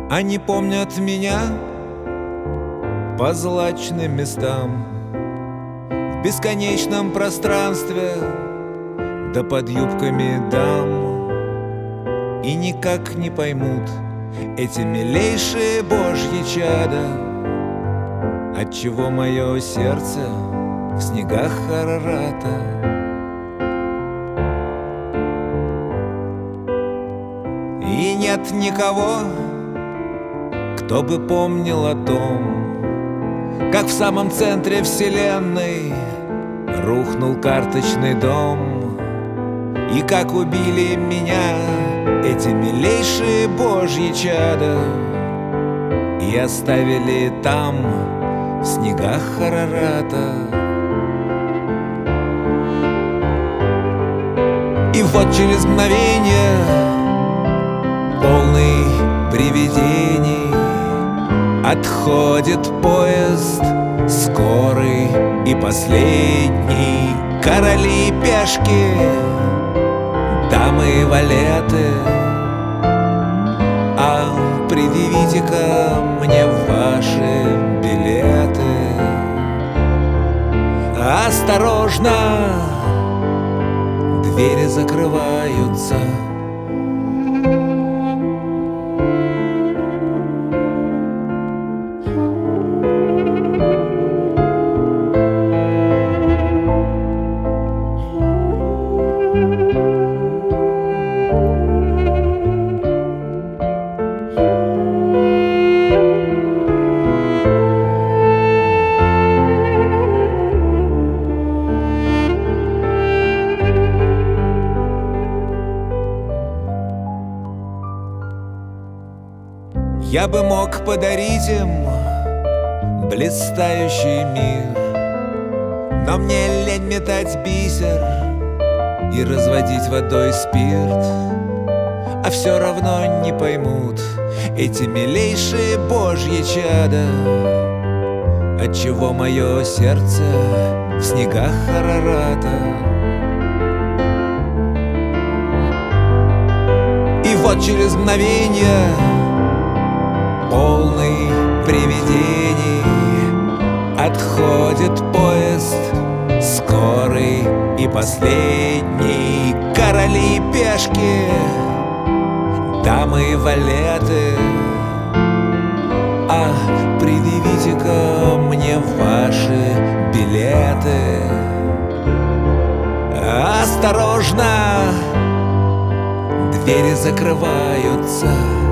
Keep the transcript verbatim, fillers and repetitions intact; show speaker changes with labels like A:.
A: Они помнят меня по злачным местам, в бесконечном пространстве, да под юбками дам. И никак не поймут эти милейшие божьи чада, отчего мое сердце в снегах Арарата. И нет никого, кто бы помнил о том, как в самом центре вселенной рухнул карточный дом, и как убили меня эти милейшие божьи чада и оставили там, в снегах Арарата. И вот через мгновение, полный привидений, отходит поезд скорый и последний. Короли и пешки, дамы и валеты, а предъявите-ка мне ваши билеты. Осторожно, двери закрываются. Я бы мог подарить им блистающий мир, но мне лень метать бисер и разводить водой спирт. А все равно не поймут эти милейшие божьи чада, отчего мое сердце в снегах Арарата. И вот через мгновение, полный привидений, отходит поезд скорый и последний. Короли и пешки, дамы и валеты, а предъявите-ка мне ваши билеты. Осторожно, двери закрываются.